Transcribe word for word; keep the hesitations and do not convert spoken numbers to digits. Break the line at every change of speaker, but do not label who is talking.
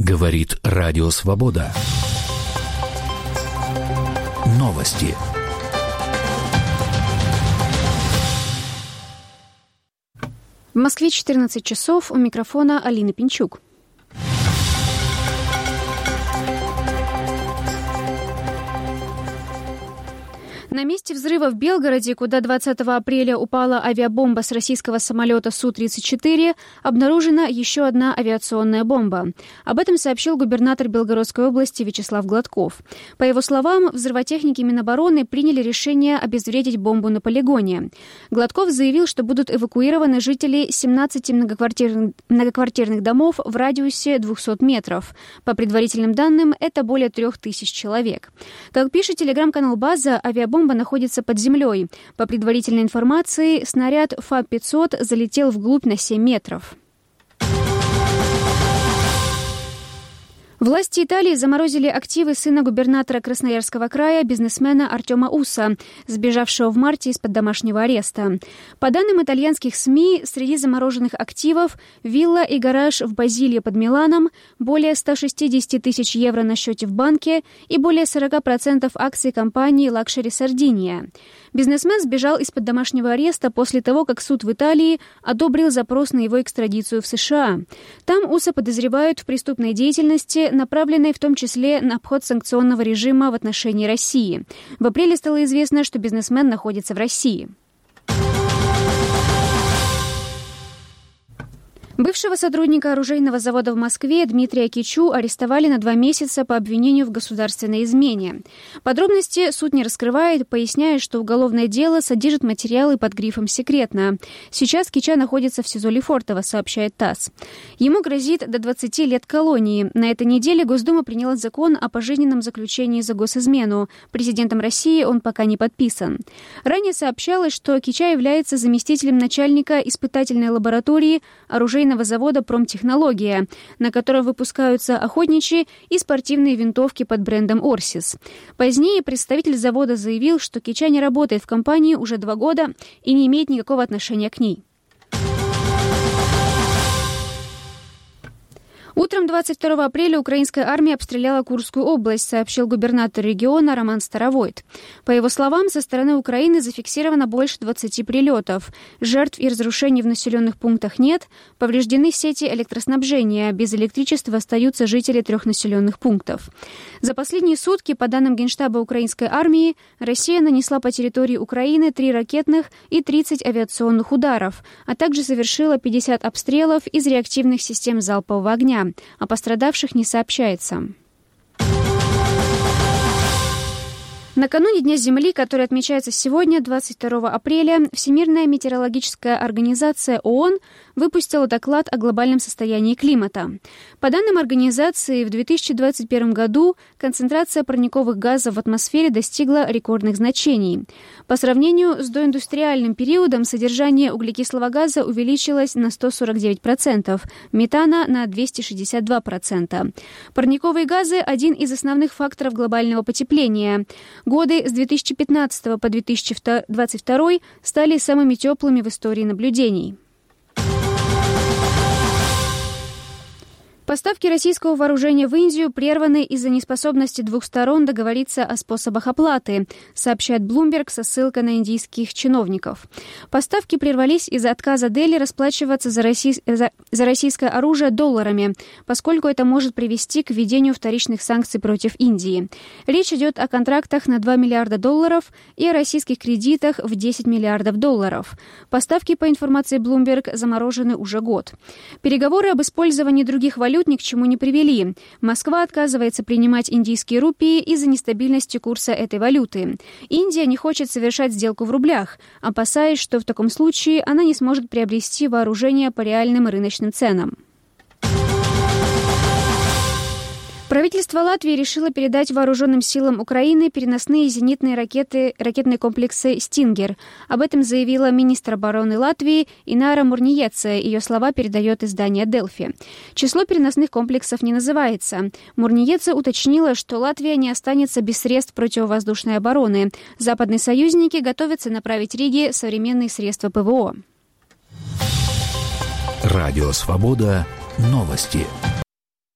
Говорит Радио Свобода. Новости.
В Москве четырнадцать часов, у микрофона Алина Пинчук. На месте взрыва в Белгороде, куда двадцатого апреля упала авиабомба с российского самолета Су тридцать четыре, обнаружена еще одна авиационная бомба. Об этом сообщил губернатор Белгородской области Вячеслав Гладков. По его словам, взрывотехники Минобороны приняли решение обезвредить бомбу на полигоне. Гладков заявил, что будут эвакуированы жители семнадцати многоквартирных, многоквартирных домов в радиусе двухсот метров. По предварительным данным, это более трех тысяч человек. Как пишет телеграм-канал «База», авиабомба находится под землей. По предварительной информации, снаряд Фа пятьсот залетел вглубь на семь метров. Власти Италии заморозили активы сына губернатора Красноярского края, бизнесмена Артема Уса, сбежавшего в марте из-под домашнего ареста. По данным итальянских СМИ, среди замороженных активов вилла и гараж в Базилио под Миланом, более ста шестидесяти тысяч евро на счете в банке и более сорока процентов акций компании Luxury Sardinia. Бизнесмен сбежал из-под домашнего ареста после того, как суд в Италии одобрил запрос на его экстрадицию в США. Там Уса подозревают в преступной деятельности, направленной в том числе на обход санкционного режима в отношении России. В апреле стало известно, что бизнесмен находится в России. Бывшего сотрудника оружейного завода в Москве Дмитрия Кичу арестовали на два месяца по обвинению в государственной измене. Подробности суд не раскрывает, поясняя, что уголовное дело содержит материалы под грифом «секретно». Сейчас Кича находится в СИЗО Лефортово, сообщает ТАСС. Ему грозит до двадцати лет колонии. На этой неделе Госдума приняла закон о пожизненном заключении за госизмену. Президентом России он пока не подписан. Ранее сообщалось, что Кича является заместителем начальника испытательной лаборатории оружейного завода «Промтехнология», на котором выпускаются охотничьи и спортивные винтовки под брендом «Орсис». Позднее представитель завода заявил, что Кича не работает в компании уже два года и не имеет никакого отношения к ней. Утром двадцать второго апреля украинская армия обстреляла Курскую область, сообщил губернатор региона Роман Старовойт. По его словам, со стороны Украины зафиксировано больше двадцати прилетов. Жертв и разрушений в населенных пунктах нет. Повреждены сети электроснабжения. Без электричества остаются жители трех населенных пунктов. За последние сутки, по данным Генштаба украинской армии, Россия нанесла по территории Украины три ракетных и тридцать авиационных ударов, а также совершила пятьдесят обстрелов из реактивных систем залпового огня. О пострадавших не сообщается. Накануне Дня Земли, который отмечается сегодня, двадцать второго апреля, Всемирная метеорологическая организация ООН выпустила доклад о глобальном состоянии климата. По данным организации, в две тысячи двадцать первом году концентрация парниковых газов в атмосфере достигла рекордных значений. По сравнению с доиндустриальным периодом содержание углекислого газа увеличилось на сто сорок девять процентов, метана на двести шестьдесят два процента. Парниковые газы – один из основных факторов глобального потепления. Годы с две тысячи пятнадцатого по две тысячи двадцать второй стали самыми теплыми в истории наблюдений. Поставки российского вооружения в Индию прерваны из-за неспособности двух сторон договориться о способах оплаты, сообщает Bloomberg со ссылкой на индийских чиновников. Поставки прервались из-за отказа Дели расплачиваться за, россий... за... за российское оружие долларами, поскольку это может привести к введению вторичных санкций против Индии. Речь идет о контрактах на два миллиарда долларов и о российских кредитах в десять миллиардов долларов. Поставки, по информации Bloomberg, заморожены уже год. Переговоры об использовании других валют ни к чему не привели. Москва отказывается принимать индийские рупии из-за нестабильности курса этой валюты. Индия не хочет совершать сделку в рублях, опасаясь, что в таком случае она не сможет приобрести вооружение по реальным рыночным ценам. Правительство Латвии решило передать вооруженным силам Украины переносные зенитные ракеты, ракетные комплексы «Стингер». Об этом заявила министр обороны Латвии Инара Мурниеце. Ее слова передает издание «Делфи». Число переносных комплексов не называется. Мурниеце уточнила, что Латвия не останется без средств противовоздушной обороны. Западные союзники готовятся направить Риге современные средства ПВО.
Радио «Свобода». Новости.